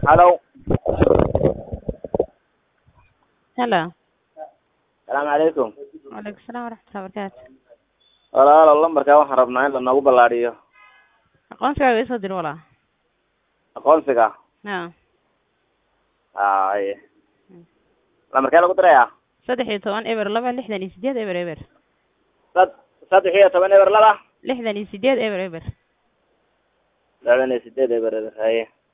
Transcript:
Hello. Hello. Salaam calaykum. Waalaikum salaam waraxmatullahi wabarakaatu. Walaal lambarka waxaan rabnaa in la nagu ballaariyo Aqoonsigaaga isoo dir walaa. aqoonsiga. Haa. Ay. Lambarka lagu dirayaa 13 eber 268 eber eber. 13 eber laba 68 eber eber. 68 eber. Ay.